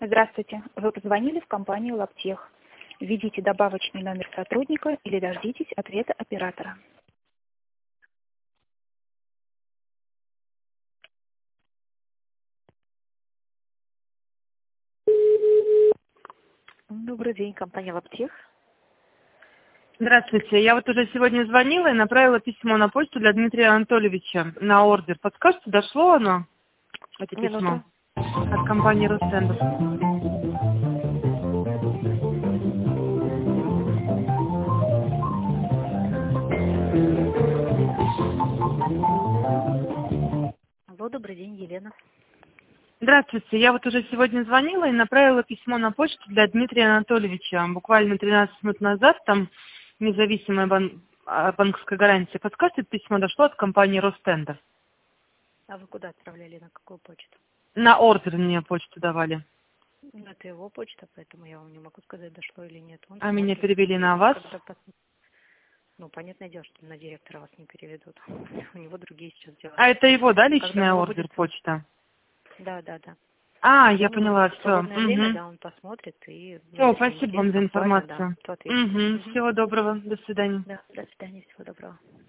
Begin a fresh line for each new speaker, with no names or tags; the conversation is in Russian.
Здравствуйте. Вы позвонили в компанию Лаптех. Введите добавочный номер сотрудника или дождитесь ответа оператора. Добрый день, компания Лаптех.
Здравствуйте. Я вот уже сегодня звонила и направила письмо на почту для Дмитрия Анатольевича на ордер. Подскажете, дошло оно, это
Минуту.
письмо, от компании Ростендов?
Алло, добрый день, Елена.
Здравствуйте. Я вот уже сегодня звонила и направила письмо на почту для Дмитрия Анатольевича. Буквально 13 минут назад, там независимая банковская гарантия. Подскажете, письмо дошло от компании Ростендов?
А вы куда отправляли, на какую почту?
На ордер мне почту давали.
Это его почта, поэтому я вам не могу сказать, дошло или нет. Он
А меня
смотрит,
перевели на
и
вас?
Ну, понятное дело, что на директора вас не переведут. У него другие сейчас дела.
А это его, да,
Когда у
личная
него
ордер
будет...
почта?
Да.
А,
Когда
я
у него
поняла,
будет
все.
свободное время, да, он посмотрит и,
Все,
если
спасибо вам
интересно,
за
актуально, да,
информацию.
то ответит. Мгм.
Всего доброго. До свидания.
Да, до свидания, всего доброго.